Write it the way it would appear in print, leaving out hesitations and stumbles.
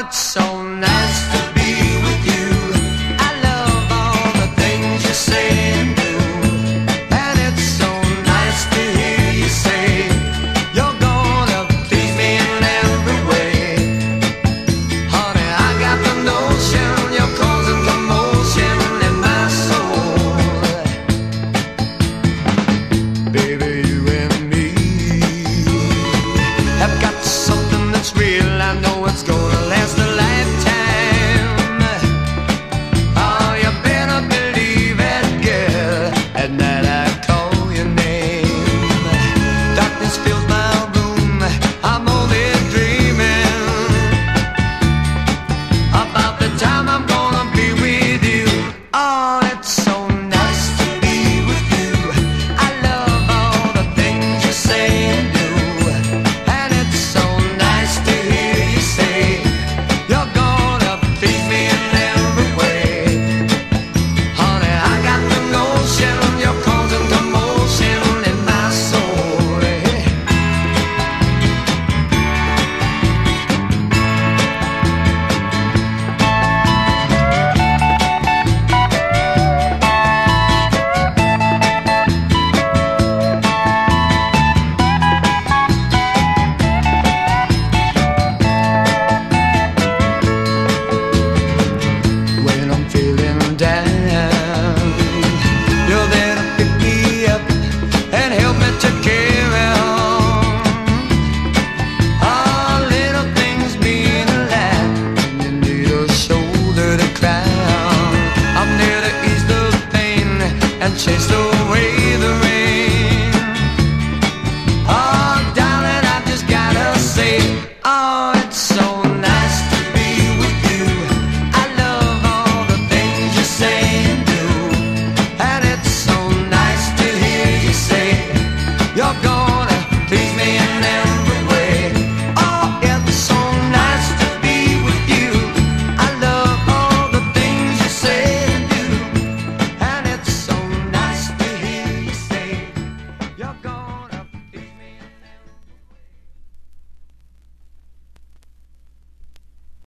it's so nice to be with you. I love all the things you say and do. And it's so nice to hear you say you're gonna please me in every way. Honey, I got the notion you're causing commotion in my soul. Baby, you and me have got something that's real. I know it's gonna last a lifetime. Oh, you better believe it, girl. At night I call your name. Darkness fills my room. I'm only dreaming about the time I'm gonna be with you. Oh, it's so nice to be with you. I love all the things you say and do. And it's so nice to hear you say you're gonna please me in every way. Honey, I got the notion you're causing commotion in my soul. When I'm feeling down, you're there to pick me up and help me to carry on. All little things mean a lot when you need a shoulder to cry on. I'm there to ease the pain and chase the